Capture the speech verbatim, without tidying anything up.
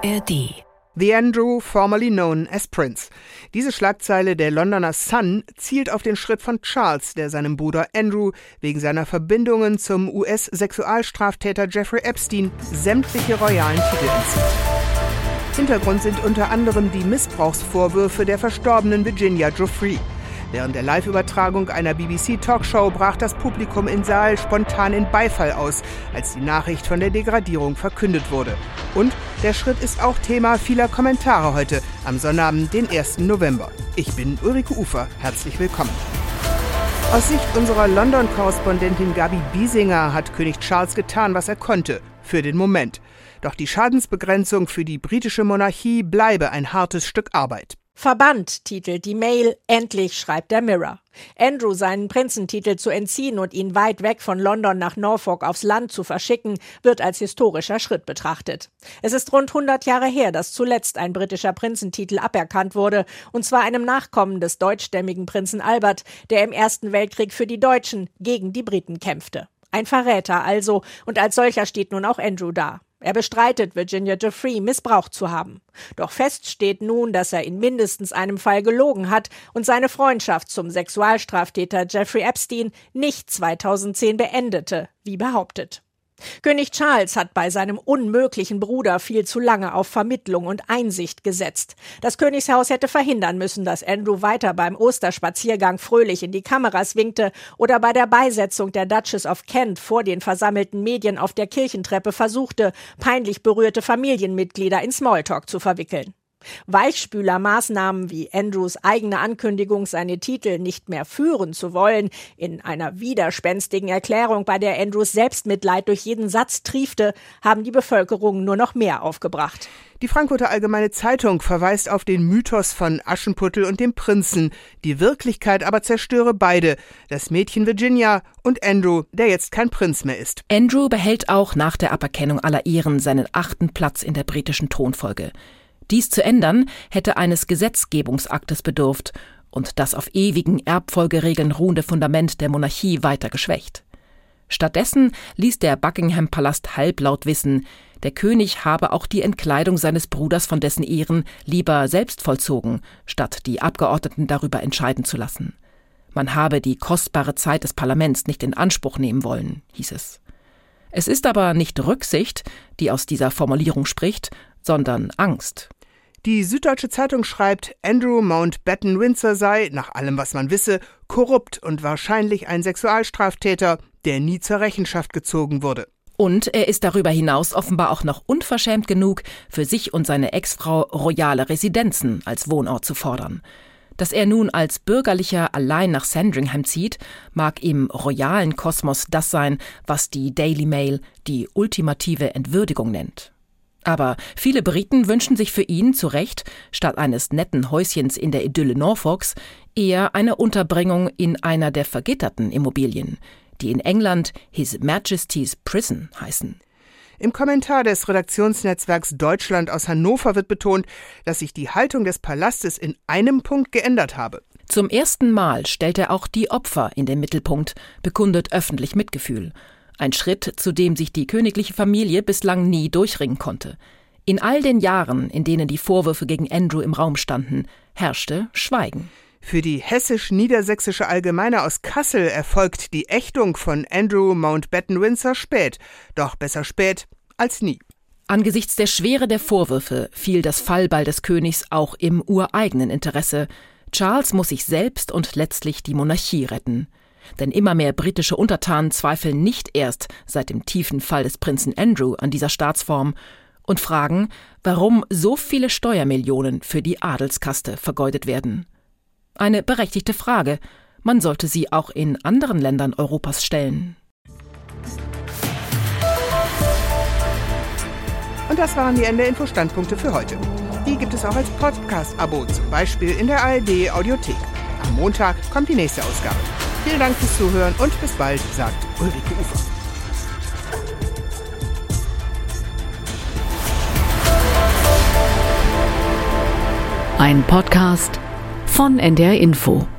A R D. The Andrew, formerly known as Prince. Diese Schlagzeile der Londoner Sun zielt auf den Schritt von Charles, der seinem Bruder Andrew wegen seiner Verbindungen zum U S-Sexualstraftäter Jeffrey Epstein sämtliche royalen Titel entzieht. Hintergrund sind unter anderem die Missbrauchsvorwürfe der verstorbenen Virginia Giuffre. Während der Live-Übertragung einer B B C-Talkshow brach das Publikum im Saal spontan in Beifall aus, als die Nachricht von der Degradierung verkündet wurde. Und der Schritt ist auch Thema vieler Kommentare heute, am Sonnabend, den ersten November. Ich bin Ulrike Ufer, herzlich willkommen. Aus Sicht unserer London-Korrespondentin Gabi Biesinger hat König Charles getan, was er konnte, für den Moment. Doch die Schadensbegrenzung für die britische Monarchie bleibe ein hartes Stück Arbeit. Verbannt, titelt die Mail, endlich schreibt der Mirror. Andrew seinen Prinzentitel zu entziehen und ihn weit weg von London nach Norfolk aufs Land zu verschicken, wird als historischer Schritt betrachtet. Es ist rund hundert Jahre her, dass zuletzt ein britischer Prinzentitel aberkannt wurde, und zwar einem Nachkommen des deutschstämmigen Prinzen Albert, der im Ersten Weltkrieg für die Deutschen gegen die Briten kämpfte. Ein Verräter also, und als solcher steht nun auch Andrew da. Er bestreitet, Virginia Giuffre missbraucht zu haben. Doch fest steht nun, dass er in mindestens einem Fall gelogen hat und seine Freundschaft zum Sexualstraftäter Jeffrey Epstein nicht zweitausendzehn beendete, wie behauptet. König Charles hat bei seinem unmöglichen Bruder viel zu lange auf Vermittlung und Einsicht gesetzt. Das Königshaus hätte verhindern müssen, dass Andrew weiter beim Osterspaziergang fröhlich in die Kameras winkte oder bei der Beisetzung der Duchess of Kent vor den versammelten Medien auf der Kirchentreppe versuchte, peinlich berührte Familienmitglieder in Smalltalk zu verwickeln. Weichspülermaßnahmen wie Andrews eigene Ankündigung, seine Titel nicht mehr führen zu wollen, in einer widerspenstigen Erklärung, bei der Andrews Selbstmitleid durch jeden Satz triefte, haben die Bevölkerung nur noch mehr aufgebracht. Die Frankfurter Allgemeine Zeitung verweist auf den Mythos von Aschenputtel und dem Prinzen. Die Wirklichkeit aber zerstöre beide, das Mädchen Virginia und Andrew, der jetzt kein Prinz mehr ist. Andrew behält auch nach der Aberkennung aller Ehren seinen achten Platz in der britischen Thronfolge. Dies zu ändern, hätte eines Gesetzgebungsaktes bedurft und das auf ewigen Erbfolgeregeln ruhende Fundament der Monarchie weiter geschwächt. Stattdessen ließ der Buckingham-Palast halblaut wissen, der König habe auch die Entkleidung seines Bruders von dessen Ehren lieber selbst vollzogen, statt die Abgeordneten darüber entscheiden zu lassen. Man habe die kostbare Zeit des Parlaments nicht in Anspruch nehmen wollen, hieß es. Es ist aber nicht Rücksicht, die aus dieser Formulierung spricht, sondern Angst. Die Süddeutsche Zeitung schreibt, Andrew Mountbatten-Windsor sei, nach allem was man wisse, korrupt und wahrscheinlich ein Sexualstraftäter, der nie zur Rechenschaft gezogen wurde. Und er ist darüber hinaus offenbar auch noch unverschämt genug, für sich und seine Ex-Frau royale Residenzen als Wohnort zu fordern. Dass er nun als Bürgerlicher allein nach Sandringham zieht, mag im royalen Kosmos das sein, was die Daily Mail die ultimative Entwürdigung nennt. Aber viele Briten wünschen sich für ihn zu Recht, statt eines netten Häuschens in der Idylle Norfolks, eher eine Unterbringung in einer der vergitterten Immobilien, die in England His Majesty's Prison heißen. Im Kommentar des Redaktionsnetzwerks Deutschland aus Hannover wird betont, dass sich die Haltung des Palastes in einem Punkt geändert habe. Zum ersten Mal stellt er auch die Opfer in den Mittelpunkt, bekundet öffentlich Mitgefühl. Ein Schritt, zu dem sich die königliche Familie bislang nie durchringen konnte. In all den Jahren, in denen die Vorwürfe gegen Andrew im Raum standen, herrschte Schweigen. Für die hessisch-niedersächsische Allgemeine aus Kassel erfolgt die Ächtung von Andrew Mountbatten-Windsor spät. Doch besser spät als nie. Angesichts der Schwere der Vorwürfe fiel das Fallbeil des Königs auch im ureigenen Interesse. Charles muss sich selbst und letztlich die Monarchie retten. Denn immer mehr britische Untertanen zweifeln nicht erst seit dem tiefen Fall des Prinzen Andrew an dieser Staatsform und fragen, warum so viele Steuermillionen für die Adelskaste vergeudet werden. Eine berechtigte Frage. Man sollte sie auch in anderen Ländern Europas stellen. Und das waren die N D R-Info-Standpunkte für heute. Die gibt es auch als Podcast-Abo, zum Beispiel in der A R D-Audiothek. Am Montag kommt die nächste Ausgabe. Vielen Dank fürs Zuhören und bis bald, sagt Ulrike Ufer. Ein Podcast von N D R Info.